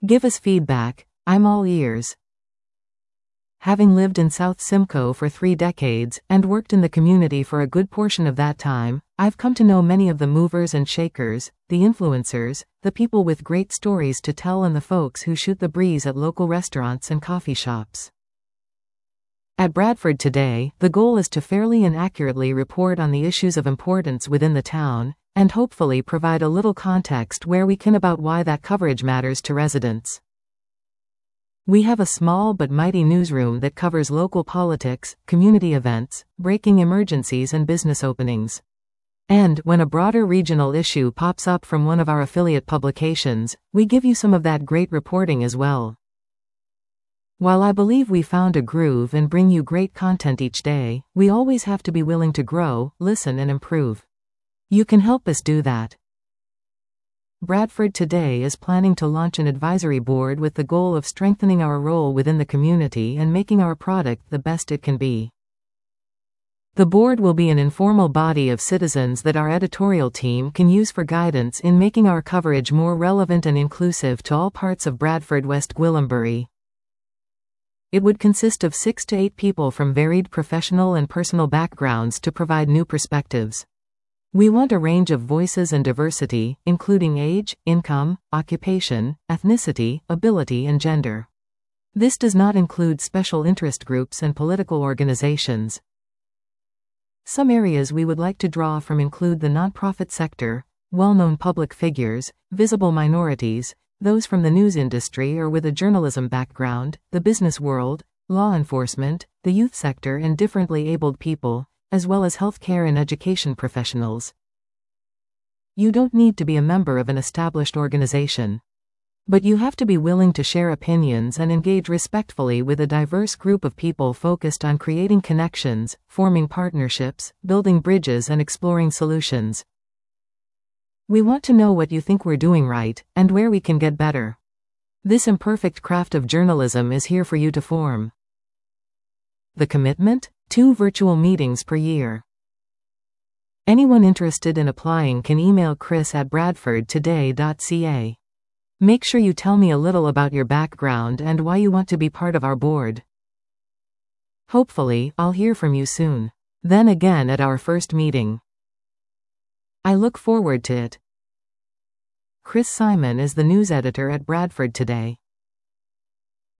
Give us feedback, I'm all ears. Having lived in South Simcoe for 3 decades, and worked in the community for a good portion of that time, I've come to know many of the movers and shakers, the influencers, the people with great stories to tell and the folks who shoot the breeze at local restaurants and coffee shops. At Bradford Today, the goal is to fairly and accurately report on the issues of importance within the town, and hopefully provide a little context where we can about why that coverage matters to residents. We have a small but mighty newsroom that covers local politics, community events, breaking emergencies and business openings. And, when a broader regional issue pops up from one of our affiliate publications, we give you some of that great reporting as well. While I believe we found a groove and bring you great content each day, we always have to be willing to grow, listen and improve. You can help us do that. Bradford Today is planning to launch an advisory board with the goal of strengthening our role within the community and making our product the best it can be. The board will be an informal body of citizens that our editorial team can use for guidance in making our coverage more relevant and inclusive to all parts of Bradford West Gwillimbury. It would consist of 6 to 8 people from varied professional and personal backgrounds to provide new perspectives. We want a range of voices and diversity, including age, income, occupation, ethnicity, ability and gender. This does not include special interest groups and political organizations. Some areas we would like to draw from include the nonprofit sector, well-known public figures, visible minorities, those from the news industry or with a journalism background, the business world, law enforcement, the youth sector and differently abled people, as well as healthcare and education professionals. You don't need to be a member of an established organization. But you have to be willing to share opinions and engage respectfully with a diverse group of people focused on creating connections, forming partnerships, building bridges and exploring solutions. We want to know what you think we're doing right, and where we can get better. This imperfect craft of journalism is here for you to form. The commitment? 2 virtual meetings per year. Anyone interested in applying can email chris@bradfordtoday.ca. Make sure you tell me a little about your background and why you want to be part of our board. Hopefully, I'll hear from you soon. Then again at our first meeting. I look forward to it. Chris Simon is the news editor at Bradford Today.